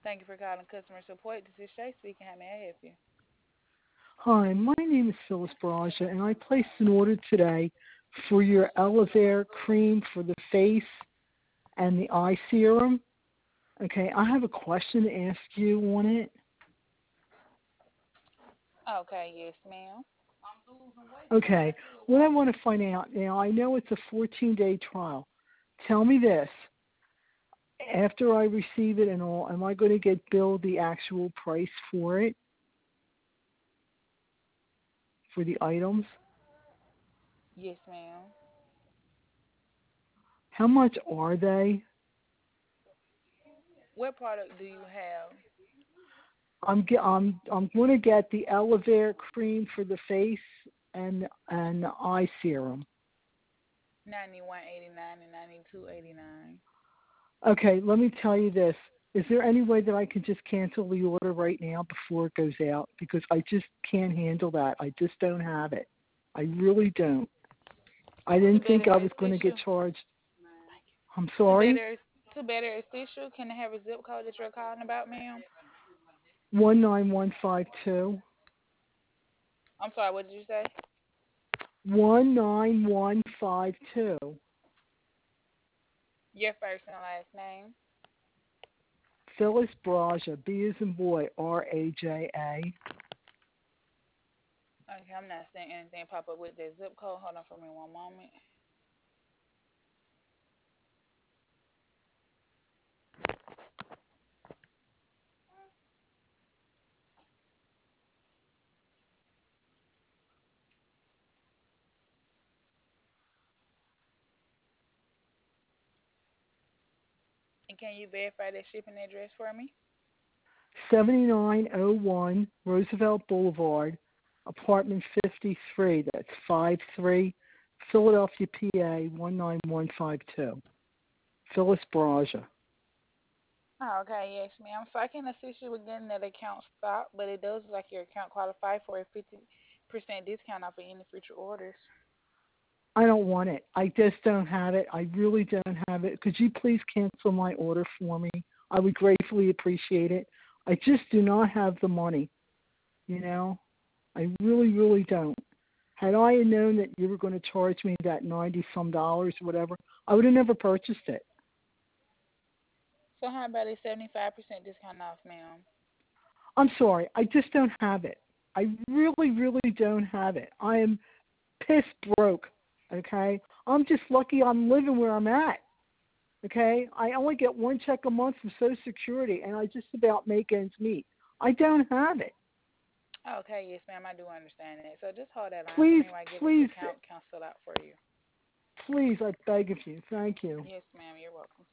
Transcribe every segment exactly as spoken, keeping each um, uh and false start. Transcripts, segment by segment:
Thank you for calling customer support. This is Shay speaking. How may I help you? Hi, my name is Phyllis Baraja, and I placed an order today for your Elevare cream for the face and the eye serum. Okay, I have a question to ask you on it. Okay, yes, ma'am. Okay, what I want to find out now, I know it's a fourteen-day trial. Tell me this. After I receive it and all, am I going to get billed the actual price for it, for the items? Yes, ma'am. How much are they? What product do you have? I'm ge- I'm I'm going to get the Elevare cream for the face and and the eye serum. Ninety-one eighty-nine and ninety-two eighty-nine. Okay, let me tell you this. Is there any way that I can just cancel the order right now before it goes out? Because I just can't handle that. I just don't have it. I really don't. I To didn't think better I was going to assist get you, charged. I'm to sorry. better to better assist you, can I have a zip code that you're calling about, ma'am? One nine one five two. I'm sorry. What did you say? One nine one five two. Your first and last name. Phyllis Braja, B as in boy, R A J A. Okay, I'm not seeing anything pop up with that zip code. Hold on for me one moment. And can you verify that shipping address for me? seventy-nine oh one Roosevelt Boulevard, apartment fifty-three. That's five three, Philadelphia, P A one nine one five two. Phyllis Braja. Oh, okay, yes, ma'am. So I can assist you with getting that account stopped, but it does look like your account qualify for a fifty percent discount off of any future orders. I don't want it. I just don't have it. I really don't have it. Could you please cancel my order for me? I would gratefully appreciate it. I just do not have the money, you know? I really, really don't. Had I known that you were going to charge me that ninety some dollars or whatever, I would have never purchased it. So how about a seventy-five percent discount off, ma'am? I'm sorry, I just don't have it. I really, really don't have it. I am pissed broke. Okay, I'm just lucky I'm living where I'm at. Okay, I only get one check a month from Social Security, and I just about make ends meet. I don't have it. Okay, yes, ma'am, I do understand that. So just hold that line for Please, me while I get this please, account canceled out for you. please, I beg of you. Thank you. Yes, ma'am, you're welcome.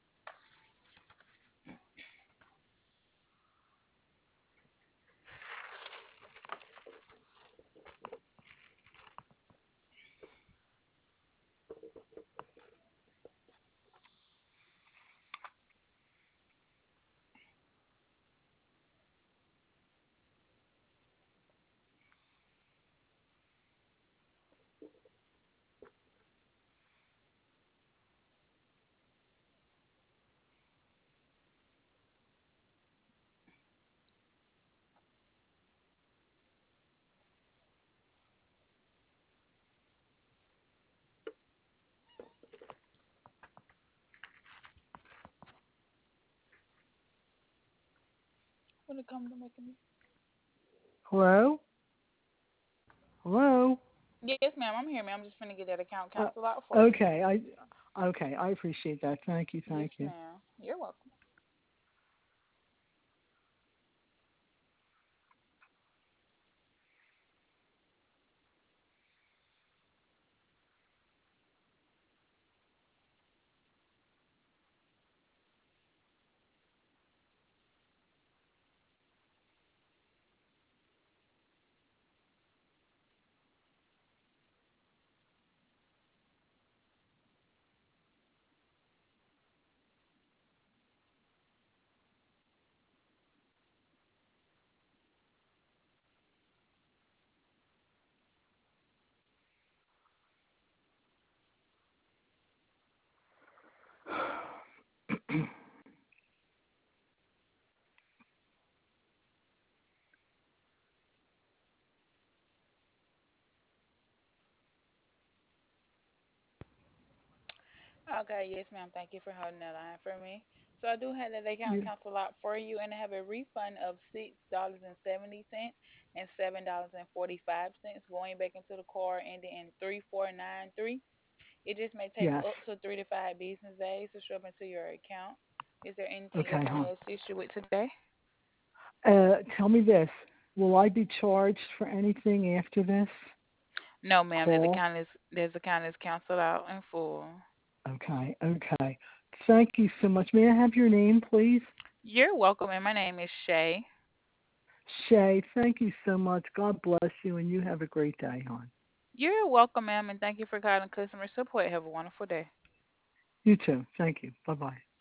When it comes to making me. Hello, hello. Yes, ma'am, I'm here, ma'am. I'm just gonna get that account Uh, canceled out for you. okay, I okay. I appreciate that. Thank you. Yes, Thank you. ma'am. You're welcome. Okay, yes, ma'am. Thank you for holding that line for me. So I do have that account You, cancel out for you, and I have a refund of six dollars and seventy cents and seven dollars and forty five cents going back into the card, ending in three four nine three. It just may take yes. up to three to five business days to show up into your account. Is there anything else Okay, I hon. may assist you with today? Uh, tell me this. Will I be charged for anything after this No, ma'am. That call? account is this account is canceled out in full. Okay, okay. Thank you so much. May I have your name, please? You're welcome, and my name is Shay. Shay, thank you so much. God bless you, and you have a great day, hon. You're welcome, ma'am, and thank you for calling customer support. Have a wonderful day. You too. Thank you. Bye bye.